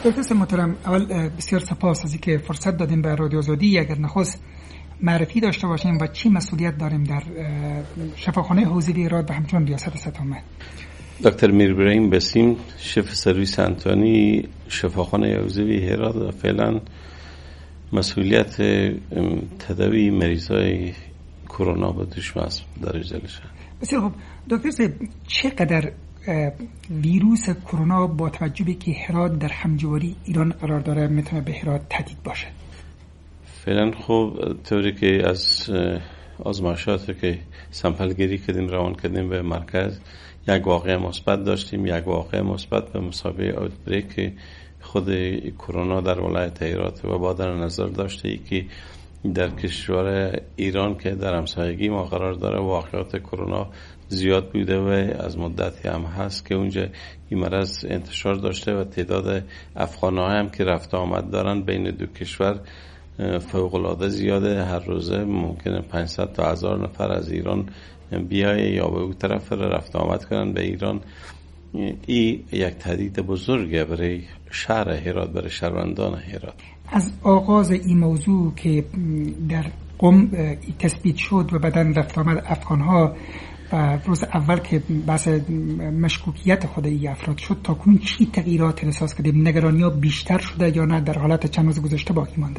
دکتر محترم، اول بسیار سپاس از اینکه فرصت دادیم به رادیو آزادی. اگر نخست معرفی داشته باشیم و چی مسئولیت داریم در شفاخانه حوزوی هرات و همچنین ریاست سطح. دکتر میر ابراهیم بسیم، شف سرویس انتانی شفاخانه حوزوی هرات و فعلا مسئولیت تداوی مریضای کرونا به دشمن در اجلشه. بسیار خوب دکتر صاحب، چقدر ویروس کرونا با توجه به که هرات در همجواری ایران قرار داره میتونه به هرات تهدید باشه؟ فعلا خوب طوری که از آزمایشات که سمپل گیری کردیم روان کردیم به مرکز، یک واقعه مثبت داشتیم. یک واقعه مثبت به مسابقه اوتبریک خود کرونا در ولایت هرات و با در نظر داشته ای که در کشور ایران که در همسایگی ما قرار داره واقعات کرونا زیاد بوده و از مدتی هم هست که اونجا این مرض انتشار داشته و تعداد افغان‌ها هم که رفت آمد دارن بین دو کشور فوق‌العاده زیاده. هر روزه ممکنه 500 تا 1000 نفر از ایران بیای یا به اون طرف رفت آمد کنن به ایران. این یک تهدید بزرگه برای شهر هرات، برای شهروندان هرات. از آغاز این موضوع که در قم تثبیت شد و بعداً رفت آمد افغان‌ها و روز اول که بحث مشکوکیت خود این افراد شد، تا کنون چی تغییرات احساس کردیم؟ نگرانی‌ها بیشتر شده یا نه در حالت چند روز گذشته باقی مانده؟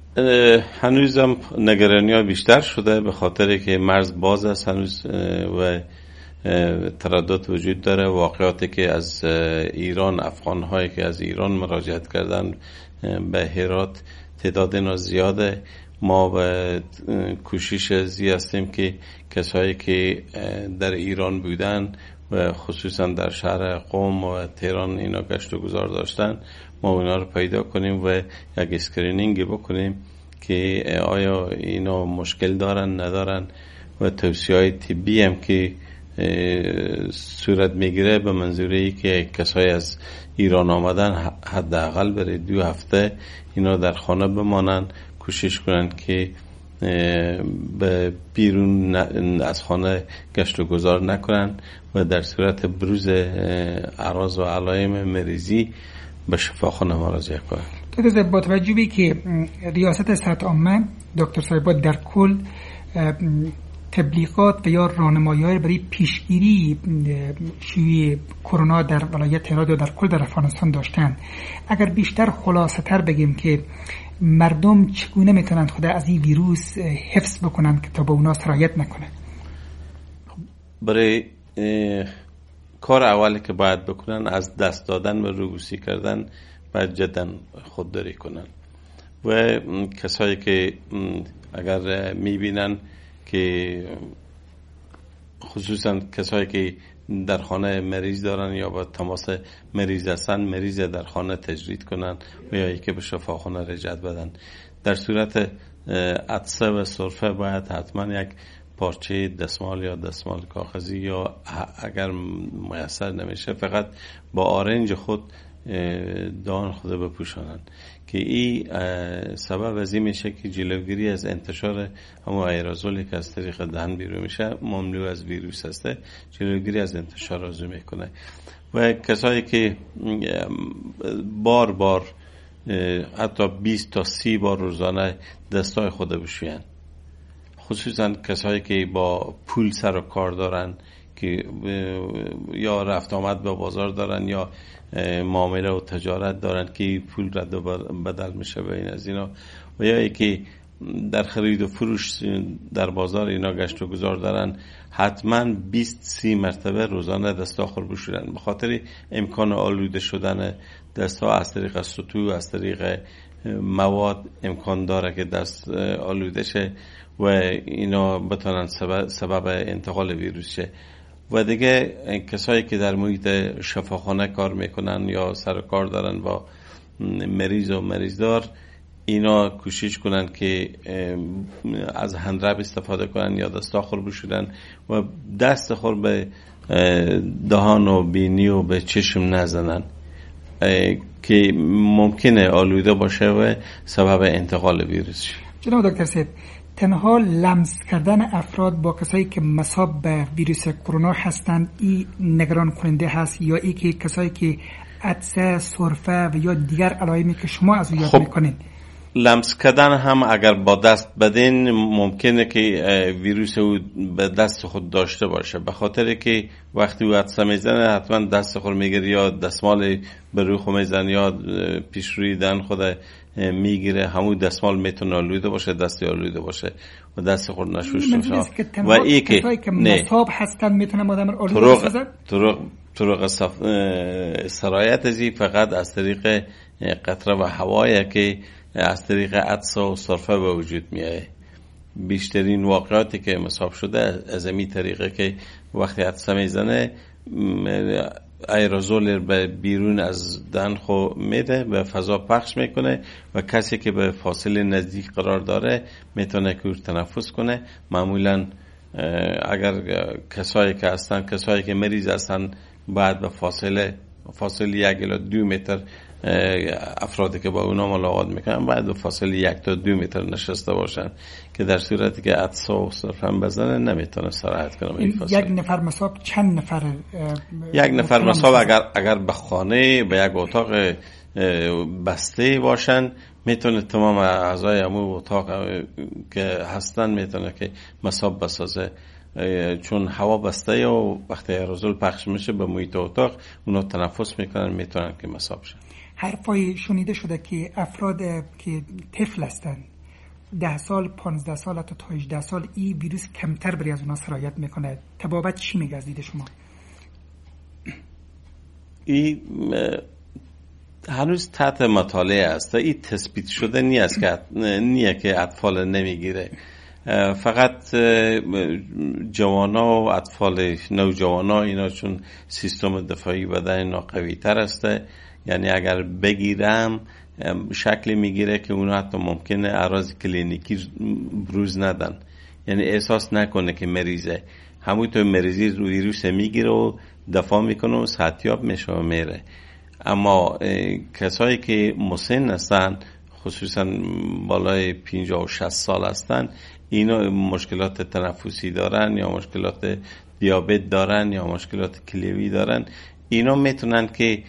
هنوزم نگرانی‌ها بیشتر شده به خاطر که مرز باز است هنوز و تردد وجود داره. واقعاتی که از ایران، افغان‌هایی که از ایران مراجعت کردن به هرات تعداد اینا زیاده. ما به کوشش زی هستیم که کسایی که در ایران بودن و خصوصا در شهر قم و تهران اینا گشت و گذار داشتن، ما اینا رو پیدا کنیم و یک اسکرینینگ بکنیم که آیا اینا مشکل دارن ندارن و توصیه‌های طبی هم که صورت میگیره به منظوره ای که کسایی از ایران آمدن حداقل برای 2 هفته اینا در خانه بمانن، کوشش کنن که به بیرون از خانه گشت و گذار نکنن و در صورت بروز اعراض و علائم مریضی به شفاخانه مراجعه کنن. دکتر با توجه به که ریاست صحت عامه دکتر صاحبا در کل تبلیغات و یا راهنمایی‌های برای پیشگیری شیوع کرونا در ولایت هرات و در کل در افغانستان داشتن، اگر بیشتر خلاصه تر بگیم که مردم چگونه میتونن خود از این ویروس حفظ بکنن که تا به اونا سرایت نکنه؟ برای کار اولی که باید بکنن از دست دادن و روبوسی کردن باید جدا خودداری کنن و کسایی که اگر میبینن که خصوصا کسایی که در خانه مریض دارن یا با تماس مریض هستن، مریض در خانه تجرید کنن و یا یکی به شفاخانه رجعت بدن. در صورت عطسه و سرفه باید حتما یک پارچه دستمال یا دستمال کاغذی یا اگر میسر نمیشه فقط با آرنج خود دهان خود بپوشانن که این سبب از این میشه که جلوگیری از انتشار همون ایرازولی که از طریق دهن بیرون میشه مملو از ویروس هسته، جلوگیری از انتشار آزو میکنه. و کسایی که بار بار حتی 20 تا 30 بار روزانه دستای خود بشوین، خصوصا کسایی که با پول سر و کار دارن که یا رفت آمد به بازار دارن یا معامله و تجارت دارن که پول رد و بدل میشه بین از اینا و یا که در خرید و فروش در بازار اینا گشت و گذار دارن، حتما 20-30 مرتبه روزانه دستاخر بشورن به خاطر امکان آلوده شدن دستا از طریق سطو، از طریق مواد امکان داره که دست آلوده شه و اینا بتونن سبب انتقال ویروس شه. و دیگه کسایی که در محیط شفاخانه کار میکنن یا سر کار دارن با مریض و مریضدار، اینا کوشش کنن که از هندرب استفاده کنن یا دستاخر بشورن و دست خور به دهان و بینی و به چشم نزنن که ممکنه آلوده باشه و سبب انتقال ویروس شه. جناب دکتر صاحب، تنها لمس کردن افراد با کسایی که مصاب به ویروس کرونا هستند این نگران کننده هست یا ای که کسایی که عطسه، سرفه و یا دیگر علائمی که شما از او یاد میکنین؟ لمس کردن هم اگر با دست بدین ممکنه که ویروس او به دست خود داشته باشه، به خاطر که وقتی او عطسه میزنه حتما دست خود میگیره یا دستمال به روی خود میزنه یا پیش روی دهن خود میگیره. همون دستمال میتونه آلوده باشه، دستی آلوده باشه و دست خود نشوشته باشه. و این که مصاب هستن میتونه آدم آلوده بسازن. طرق سرایت ازی فقط از طریق قطره و هوایی که از طریق عطسه و سرفه به وجود میاد. بیشترین واقعاتی که مصاب شده از این طریقه که وقتی عطسه میزنه ایروزول به بیرون از دهن خو میده، به فضا پخش میکنه و کسی که به فاصله نزدیک قرار داره میتونه که تنفس کنه. معمولا اگر کسایی که مریض هستن بعد به فاصله 1 الی 2 متر افرادی که با اونا ملاقات میکنن بعد به فاصله 1 تا 2 متر نشسته باشن که در صورتی که عطسه و سرفه بزنه نمیتونه سرایت کنه. یک نفر مصاب چند نفر؟ یک نفر مصاب اگر به خانه به یک اتاق بسته باشن میتونه تمام اعضای همون اتاق که هستن میتونه که مصاب بسازه، چون هوا بسته و وقتی ایروزول پخش میشه به محیط اتاق اونا تنفس میکنن میتونن که مصاب شن. حرفای شنیده شده که افراد که طفل هستن 10 سال 15 سال حتی تا 18 سال این ویروس کمتر بری از اونا سرایت میکنه. تبابت چی میگه از دید شما؟ این هنوز تحت مطالعه است، این تثبیت شده نیه که اطفال نمیگیره. فقط جوانا و اطفال نوجوانا اینا چون سیستم دفاعی بدن اینا قوی تر هسته، یعنی اگر بگیرم شکلی میگیره که اونا حتی ممکنه اعراض کلینیکی بروز ندن، یعنی احساس نکنه که مریضه. همونطور مریضی روی ویروس میگیره و دفاع میکنه و صحتیاب میشه و میره. اما کسایی که مسن هستن خصوصا بالای 50 و 60 سال هستن اینا مشکلات تنفسی دارن یا مشکلات دیابت دارن یا مشکلات کلیوی دارن، اینا میتونن که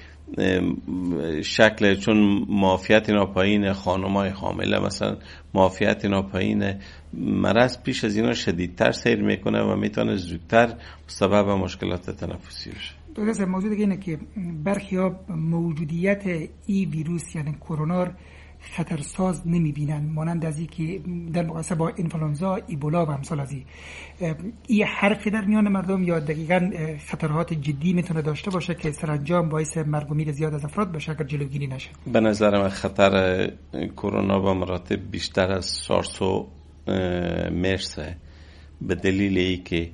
شکل چون معافیت اینا پایین، خانمای حامله مثلا معافیت اینا پایین، مرض پیش از اینا شدیدتر سیر میکنه و میتونه زودتر سبب مشکلات تنفسی بشه. درسته. موضوع دیگه اینه که برخی‌ها موجودیت ای ویروس یعنی کرونا خطرساز نمیبینن، مانند از این که در مقایسه با انفلانزا، ایبولا و امثال از این حرفی در میان مردم یا دقیقاً خطرات جدی میتونه داشته باشه که سرانجام باعث مرگ و میر زیاد از افراد بشه اگر جلوگیری نشه؟ به نظر من خطر کرونا به مراتب بیشتر از سارس و مرس به دلیل ای که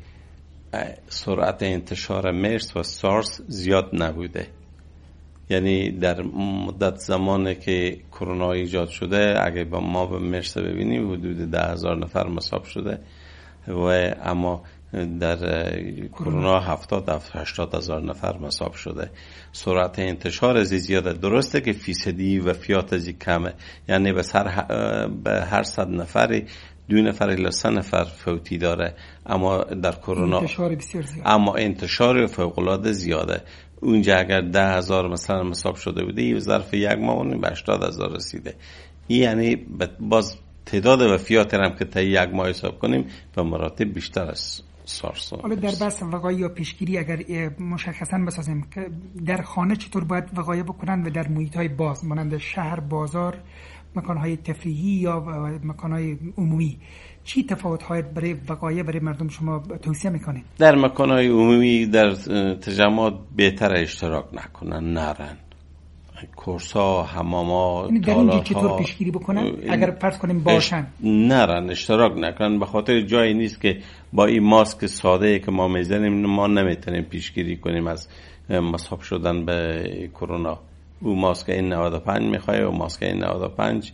سرعت انتشار مرس و سارس زیاد نبوده. یعنی در مدت زمانی که کرونا ایجاد شده اگه ما به مرس ببینیم حدود 10,000 نفر مصاب شده و اما در کرونا 70,000-80,000 نفر مصاب شده. سرعت انتشار از زیاده. درسته که فیصدی وفیات از کمه، یعنی به هر 100 نفری 2 نفر الی 3 نفر فوتی داره، اما در کرونا انتشار بسیار زیاد، اما انتشار فوق‌العاده زیاده. اونجا اگر 10,000 مثلا مصاب شده بوده این ظرف یک ماه به 80,000 رسیده. این یعنی باز تعداد وفیات هم که تا یک ماه حساب کنیم به مراتب بیشتر از سارس. حالا در بحث وقایع یا پیشگیری اگر مشخصا بسازیم که در خانه چطور باید وقایع بکنن و در محیط‌های باز مانند شهر، بازار، مکان‌های تفریحی یا مکان‌های عمومی چی تفاوت‌های برای وقایع برای مردم شما توصیه می‌کنید؟ در مکان‌های عمومی در تجمعات بهتر اشتراک نکنن، نرن. کورس‌ها، حمام‌ها، تالارها چطور پیشگیری بکنن اگر فرض کنیم باشن؟ نرن، اشتراک نکنن، به خاطر جایی نیست که با این ماسک ساده که ما میزنیم ما نمیتونیم پیشگیری کنیم از مصاب شدن به کرونا. او ماسک N95 میخواه و ماسک N95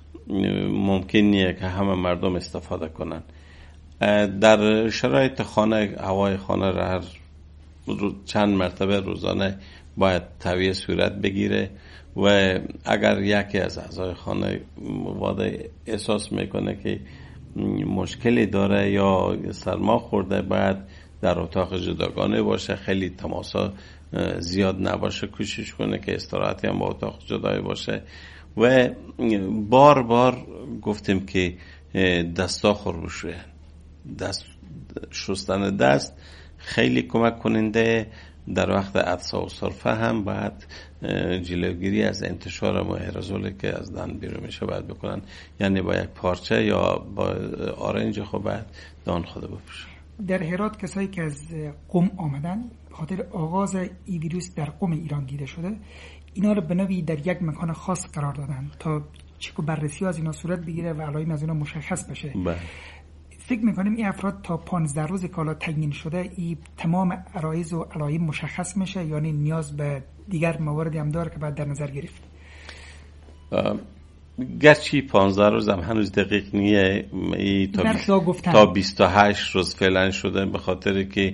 ممکن نیه که همه مردم استفاده کنن. در شرایط خانه هوای خانه را هر چند مرتبه روزانه باید تهویه صورت بگیره و اگر یکی از اعضای خانه واده احساس میکنه که مشکلی داره یا سرما خورده باید در اتاق جداگانه باشه. خیلی تماسا زیاد نباشه کوشش کنه که استراحتی هم با اتاق جدای باشه. و بار بار گفتیم که دستاخور بشوین. شستن دست خیلی کمک کننده. در وقت عطسه و سرفه هم باید جلوگیری از انتشار ماهرزولی که از دهن بیرون میشه باید بکنن، یعنی با یک پارچه یا با آرنج خود باید دهان خود بپوشن. در هرات کسایی که از قم آمدن به خاطر آغاز این ویروس در قم ایران دیده شده، اینا رو به نوعی در یک مکان خاص قرار دادن تا چک و بررسی از اینا صورت بگیره و علائم از اینا مشخص بشه. فکر میکنیم این افراد تا 15 روز که حالا تعیین شده این تمام عرایض و علائم مشخص میشه، یعنی نیاز به دیگر مواردی هم داره که باید در نظر گرفت؟ گرچه 15 روز هم هنوز دقیق نیه، تا 28 روز فعلا شده، به خاطر که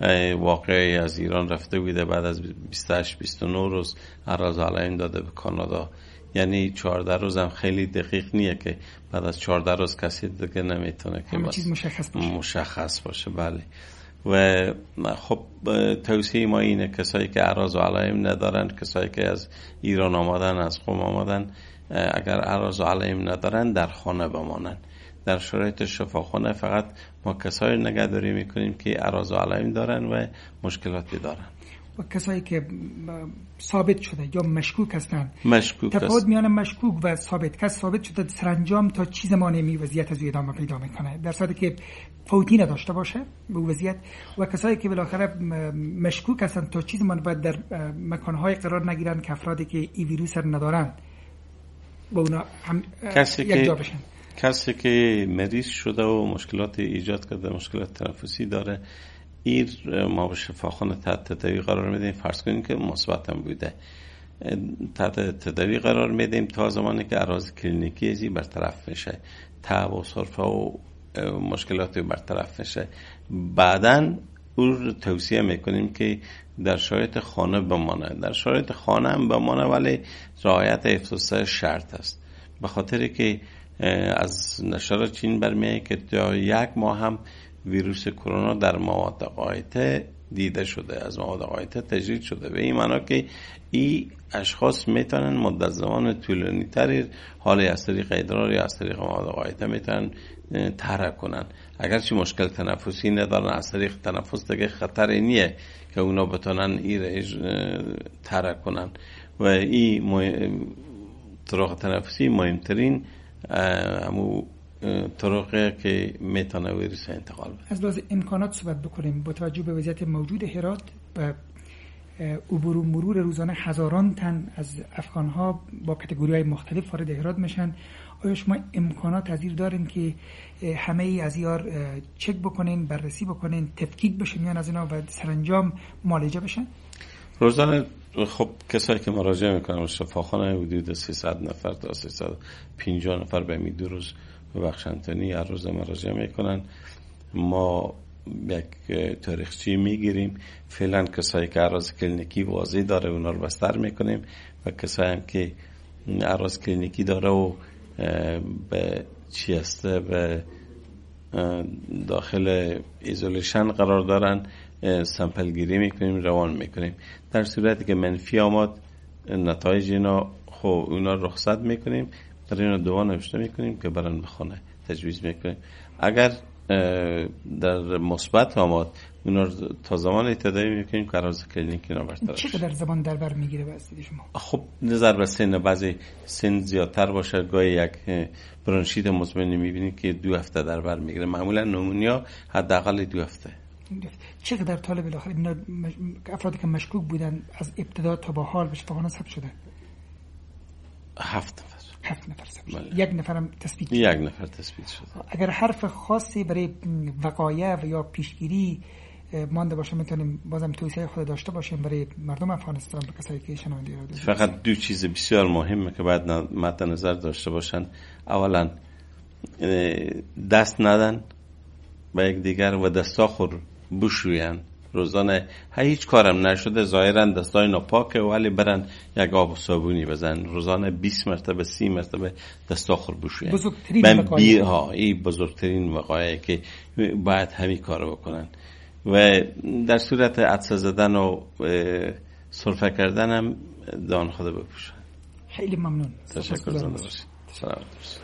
واقعی از ایران رفته بوده بعد از 28-29 روز اعراض علائم داده به کانادا. یعنی 14 روز هم خیلی دقیق نیه که بعد از 14 روز کسی دیگه نمیتونه که همه چیز مشخص باشه. بله. و خب توصیه ما اینه کسایی که اعراض و علائم ندارن، کسایی که از ایران آمدن، از قم آمدن، اگر اعراض و علائم ندارن در خانه بمانن. در شرایط شفاخانه فقط ما کسایی نگهداری میکنیم که اعراض و علائم دارن و مشکلاتی دارن. و کسایی که ثابت شده یا مشکوک هستن، تفاوت میان مشکوک و ثابت، کس ثابت شده سرانجام تا چی زمانی وضعیت از ادامه پیدا میکنه، در صورتی که فوتی نداشته باشه به وضعیت. و کسایی که بالاخره مشکوک هستن تا چی زمان باید در مکانهای قرار نگیرن که افرادی که این ویروس رو ندارن با اونا هم یک جا بشن. کسی که مریض شده و مشکلات ایجاد کرده، مشکلات تنفسی داره، این ما به شفاخانه تحت تداوی قرار میدیم. فرض کنیم که مثبت هم بوده، تحت تداوی قرار میدیم تا زمانی که اعراض کلینیکی ازی برطرف میشه، تب و سرفه و مشکلات برطرف میشه. بعداً او توصیه میکنیم که در شرایط خانه بمانه. در شرایط خانه هم بمانه، ولی رعایت حفظ شرط است، به خاطر که از نشرات چین برمیاد که تا 1 ماه هم ویروس کرونا در مواد غایطه دیده شده، از مواد غایطه تجرید شده. به این معنی که این اشخاص میتونن مدت زمان طولانی تری حالی از طریق ادرار یا از طریق مواد غایطه میتونن ترک کنن. اگرچه مشکل تنفسی ندارن، از طریق تنفس دیگه خطری نیه که اونا بتونن این ترک کنن. و این طرق تنفسی مهمترین همو طرقه که میتونه ویروس انتقال بده. از لحاظ امکانات صحبت بکنیم. با توجه به وضعیت موجود هرات و عبور و مرور روزانه هزاران تن از افغان‌ها با کاتگوری‌های مختلف وارد هرات میشن، آیا شما امکانات پذیر دارین که همه ای از یار چک بکنین، بررسی بکنین، تفکیک بشه میان از اینا و سرانجام معالجه بشن؟ روزانه خب کسایی که مراجعه میکنن شفاخانه حدود 300 نفر تا 350 نفر به می 2 روز به بخشنتنی هر روز مراجعه میکنن. ما یک تاریخچه میگیریم. فعلا کسایی که اعراض کلینیکی واضح داره اونا رو بستر میکنیم و کسایی هم که اعراض کلینیکی داره و به چی هسته به داخل ایزولیشن قرار دارن سمپل گیری میکنیم، روان میکنیم. در صورتی که منفی آمد نتایج اینا خب اونا رخصت میکنیم، برای اینا دوا نوشته میکنیم که برن به خانه تجویز میکنیم. اگر در مثبت آمد اونا تا زمان تداوی میکنیم که اعراض کلینیکی اینا برطرف. چقدر زمان در بر میگیره واسه شما؟ خب نظر به سن، بعضی سن زیادتر باشه، گاهی یک برونشیت مزمن میبینید که 2 هفته در بر میگیره. معمولا نمونیا حداقل 2 هفته. چقدر طالب بالاخره اینا افرادی که مشکوک بودن از ابتدا تا به حال به شفاخانه ثبت شده؟ 7 نفر. 7 نفر ثبت شده. 1 نفرم تثبیت شده. 1 نفر تثبیت شده. اگر حرف خاصی برای وقایع و یا پیشگیری مانده باشه میتونیم بازم توصیه خود داشته باشیم برای مردم افغانستان، به کسایی که شنونده را دارن؟ فقط 2 چیز بسیار مهمه که باید مد نظر داشته باشن. اولا دست ندن به یک دیگر و دستاخور بشوین روزانه. هیچ کارم نشده ظاهرا دستای ناپاکه ولی برن یک آب و صابونی بزن روزانه 20 مرتبه 30 مرتبه دستاخور بشوین. بزرگترین وقایع این بزرگترین وقایعی که باید همین کارو بکنن. و در صورت عطسه زدن و سرفه کردن هم دهان خود بپوشن. خیلی ممنون. تشکر. سلام.